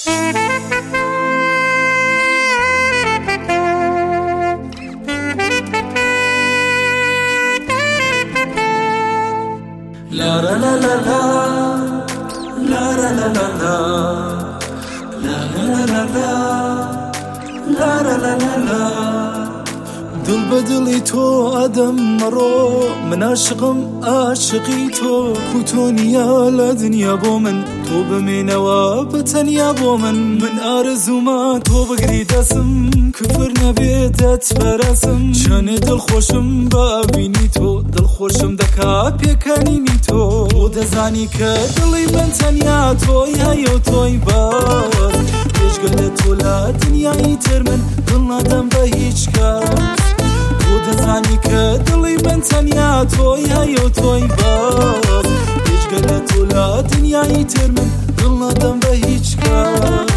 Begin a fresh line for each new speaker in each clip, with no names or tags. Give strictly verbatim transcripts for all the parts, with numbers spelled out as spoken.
La la la la la, la la la la la, la la la la, la la la la la. دل بدلی تو آدم مرو من عاشقم عاشقی تو کوتونیا لدنیا بو من تو بمینه و بتنیا بو من من آرزو ما تو بگری دستم کفر نبیدت برسم چن دل خوشم با بینی تو دل خوشم دکا پیکنینی تو تو دزانی که دلی من تنیا توی هیو توی باز پیشگل تو لدنیایی تر من دل ندم به هیچ کس تو دزانی که دلی من تنیا توی هیو توی باز پیشگل تو لدنیایی تر من دل ندم به هیچ کس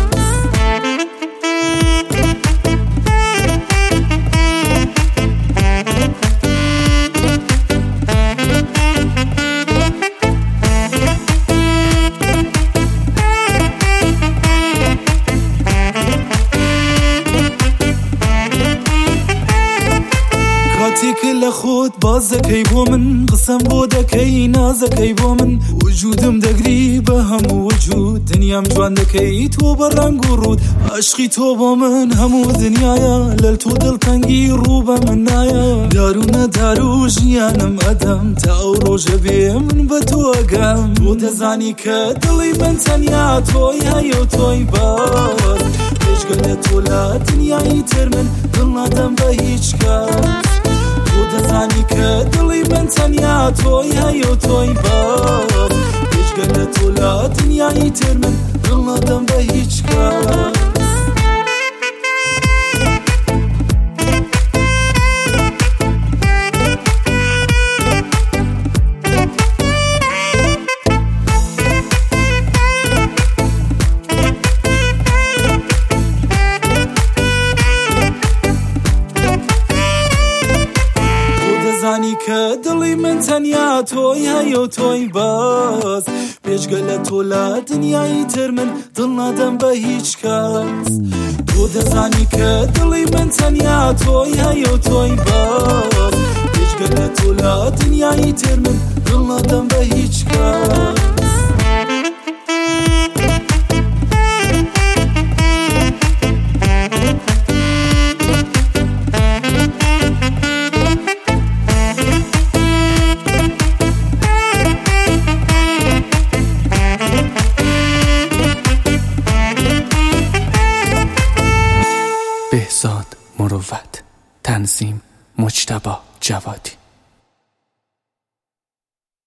كل خود باز دكي بو من قسم بو دكي ناز دكي بو من وجودم دقري بهم وجود دنيام جوان دكي تو برنگ ورود عشقي تو بو من همو دنيايا للتو دل تنگي روبا من نايا دارو ندارو جيانم ادم تاو روج بي من بتو اقام تو دزاني كدلي من تنيا توي هيو توي باز بيشگل تو لا دنياي تر من دل ندم بهيچ کس تو دزانی که دلی من تنیا توی هیو توی باز پیشگل تو لا دنیایی تر من دل ندم به هیچ کس زانی که دلی من تنیا توی هیو توی باز پیشگل تو لا دنیایی تر من دل ندم به هیچ کس تو دزانی که دلی من تنیا توی هیو توی باز پیشگل تو لا دنیایی تر من دل ندم به هیچ کس
بهزاد مروت، تنظیم مجتبی جوادی.